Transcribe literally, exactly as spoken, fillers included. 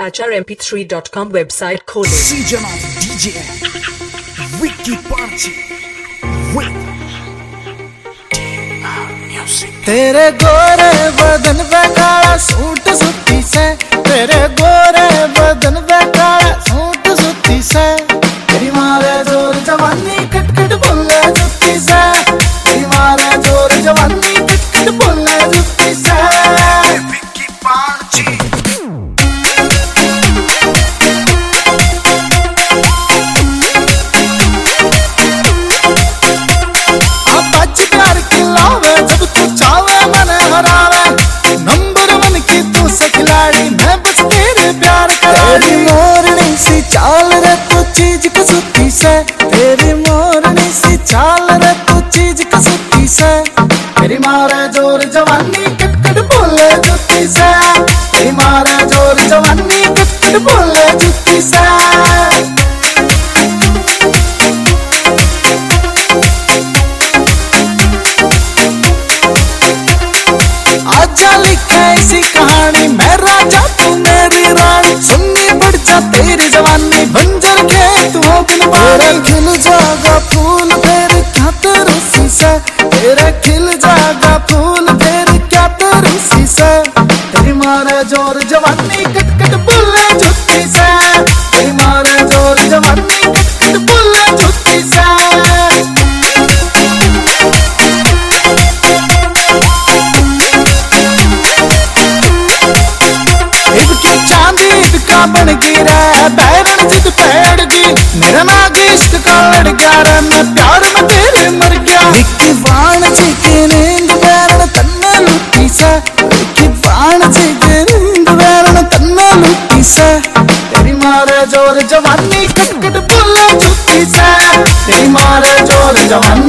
H R M P three dot com website खोलें। सी जनाब डीजे विक्की पार्ची तेरे गोरे बदन पे काला सूट सुती से, तेरे गोरे बदन पे काला सूट सुती से, तेरी मारे जोर जवानी कटकट बोले जुत्ती से, तेरी मारे जोर जवानी कटकट बोले जुत्ती से। विक्की पार्ची तेरी मोरनी सी चाल रे तू चीज कसूती से, तेरी मोरनी सी चाल रे तू चीज कसूती से, तेरी मारे जोर जवानी कटकट बोले जुत्ती से, तेरी मारे जोर जवानी कटकट बोले जुत्ती से। आजा लिखा ऐसी कहानी, मैं राजा तू मेरी रानी, सुननी पड़ जा तेरी जवानी बंजर के तू बिन पानी। खिल जागा फूल फिर क्या तेरी शीशा, तेरे खिल जागा फूल फिर क्या तेरी शीशा, तेरी मारे जोर जवानी कटकट बोले जुत्ती से, तेरी मारे जोर जवानी कटकट बोले जुत्ती से। बन की रे बैरन जिद पैड़गी, मेरा नाग इश्क का लड़ गया रे, मैं प्यार में तेरे मर गया। विक्की बाण जी की नींद बैरन तन्ने लुटी से, विक्की बाण जी की नींद बैरन तन्ने लुटी से, तेरी मारे जोर जवानी कटकट बोले जुत्ती से, तेरी मारे जोर जवानी